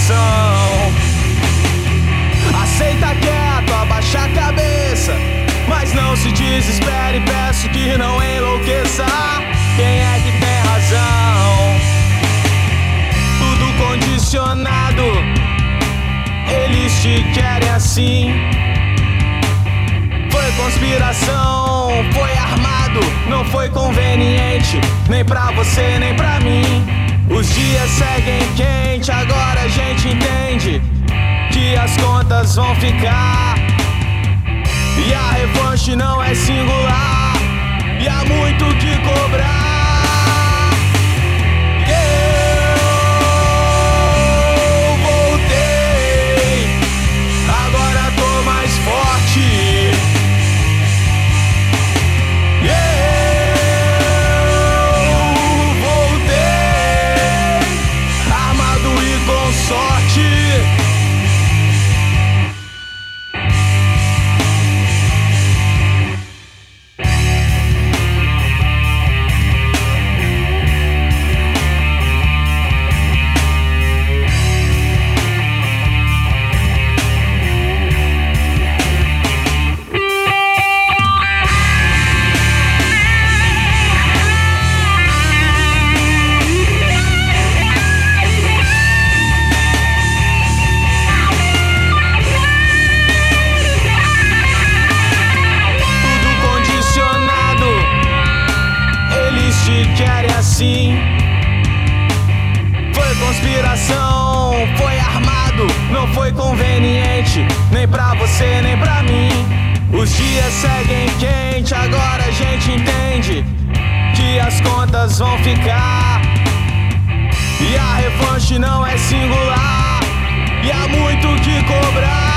conspiração. Aceita quieto, abaixa a cabeça, mas não se desespere, peço que não enlouqueça. Quem é que tem razão? Tudo condicionado, eles te querem assim. Foi conspiração, foi armado, não foi conveniente, nem pra você, nem pra mim. Os dias seguem quente, agora a gente entende que as contas vão ficar. E a revanche não é singular, e há muito o que cobrar. Eu voltei, agora tô mais forte. Eu voltei, armado e com sorte. Querem assim. Foi conspiração, foi armado, não foi conveniente, nem pra você, nem pra mim. Os dias seguem quente, agora a gente entende que as contas vão ficar. E a revanche não é singular, e há muito o que cobrar.